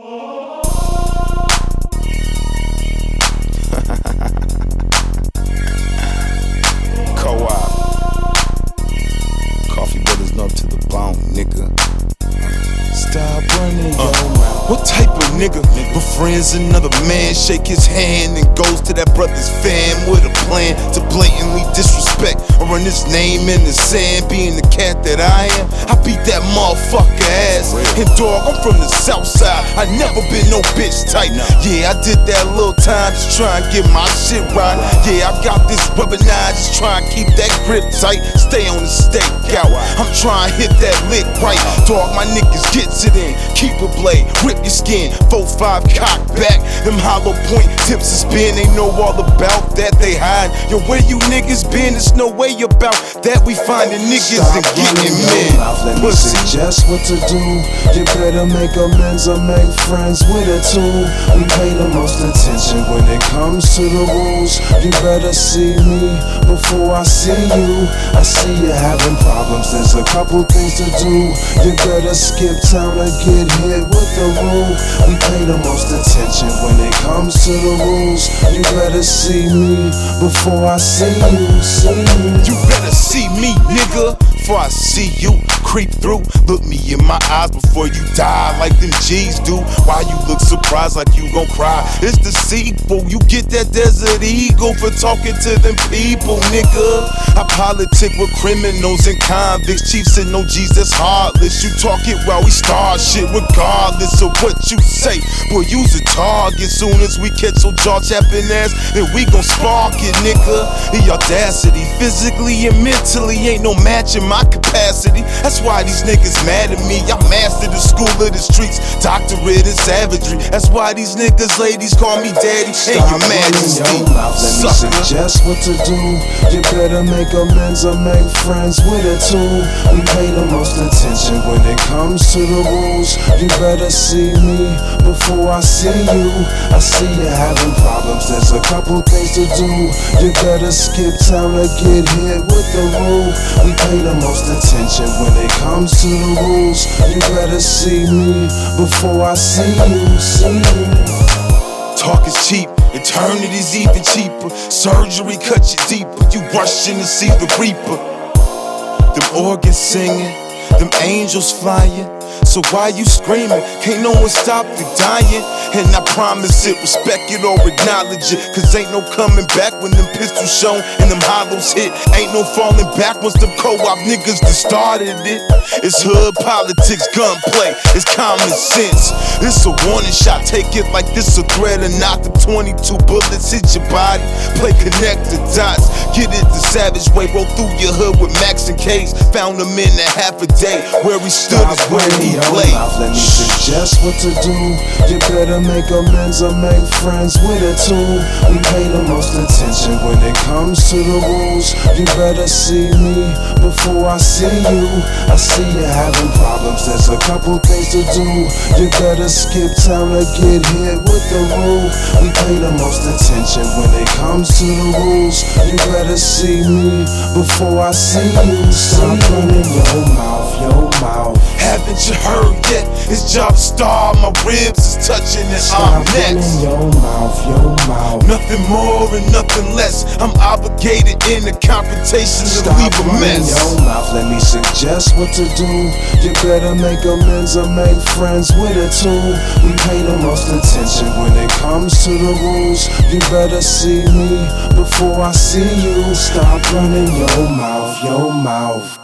Co-op. Coffee brothers up to the bone, nigga. Stop running your mouth. What type of nigga befriends another man, shake his hand and goes to that brother's fam with a plan to blatantly disrespect or run his name in the sand? Being the cat that I am, I beat that motherfucker ass. And dog, I'm from the south side, I never been no bitch type. Yeah, I did that little time just try and get my shit right. Yeah, I got this rubber nine, just try and keep that grip tight. Stay on the stakeout, I'm trying to hit that lick right. Dog, my niggas get to them, keep a blade, rip your skin, 4-5 cock back. Them hollow point tips is spin, they know all about that, they hide. Yo, where you niggas been? There's no way about that. We finding niggas and getting men. Let me suggest what to do. You better make amends or make friends with a tool. We pay the most attention when it comes to the rules. You better see me before I see you. I see you having problems, there's a couple things to do. You better skip town and get hit with the rule. We pay the most attention when it comes to the rules. You better see me before I see you. You better see me, nigga, before I see you creep through. Look me in my eyes before you die like them G's do. Why you look surprised like you gon' cry? It's the sequel. You get that Desert Eagle for talking to them people, nigga. I politic with criminals and convicts, chiefs and OGs that's heartless. You talk it while we start shit regardless of what you say. Boy, you's a target. Soon as we catch your jaw chapping ass, then we gon' spark it, nigga. The audacity, physically and mentally, ain't no match in my capacity. That's why these niggas mad at me. I mastered the school of the streets, doctorate in savagery. That's why these niggas, ladies call me daddy and your majesty. Let me suggest what to do. You better make amends or make friends with a tool. We pay the most attention when it comes to the rules. You better see me before I see you. I see you having problems, there's a couple things to do. You better skip town or get hit with the rule. We pay the most attention when it comes to the rules. You better see me before I see you. Talk is cheap, eternity's even cheaper. Surgery cut you deeper, you rushing to see the reaper. Them organs singing, them angels flying. So why you screaming? Can't no one stop the dying. And I promise it, respect it or acknowledge it. Cause ain't no coming back when them pistols shown and them hollows hit. Ain't no falling back once them co-op niggas that started it. It's hood politics, gunplay, it's common sense. It's a warning shot, take it like this a threat or not. The 22 bullets hit your body, play connect the dots. Get it the savage way, roll through your hood with Max and K's. Found them in a half a day, where he stood is where he played. Let me suggest what to do. You better make amends or make friends with a tool. We pay the most attention when it comes to the rules. You better see me before I see you. I see you having problems, there's a couple things to do. You better skip town or get hit with the rule. We pay the most attention when it comes to the rules. You better see me before I see you. Stop running your mouth. Haven't you heard yet? It's job star, my ribs is touching and I'm next. Your mouth. Nothing more and nothing less. I'm obligated in the confrontation to leave a mess. Your mouth. Let me suggest what to do. You better make amends or make friends with a tool. We pay the most attention when it comes to the rules. You better see me before I see you. Stop running your mouth.